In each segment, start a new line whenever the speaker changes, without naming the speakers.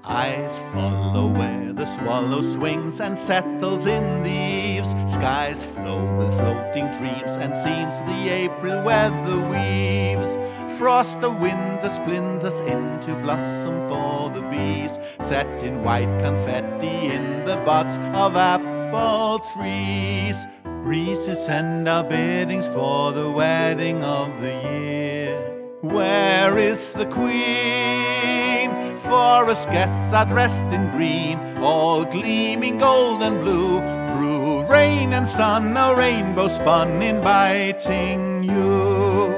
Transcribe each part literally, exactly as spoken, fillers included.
Eyes follow where the swallow swings and settles in the eaves. Skies flow with floating dreams and scenes the April weather weaves. Frost the winter splinters into blossom for the bees, set in white confetti in the buds of apple trees. Breezes send our biddings for the wedding of the year. Where is the queen? Forest guests are dressed in green, all gleaming gold and blue. Through rain and sun a rainbow spun, inviting you.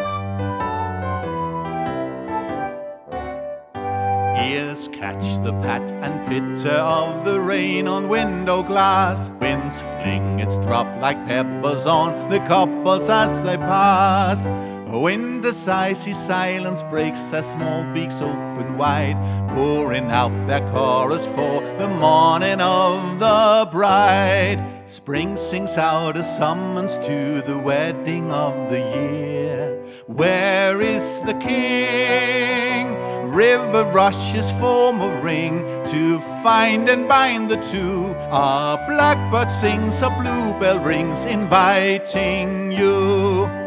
Ears catch the pat and pitter of the rain on window glass. Winds fling its drop like pebbles on the couples as they pass. Winter's icy silence breaks as small beaks open wide, pouring out their chorus for the morning of the bride. Spring sings out a summons to the wedding of the year. Where is the king? River rushes form a ring to find and bind the two. A blackbird sings, a bluebell rings, inviting you.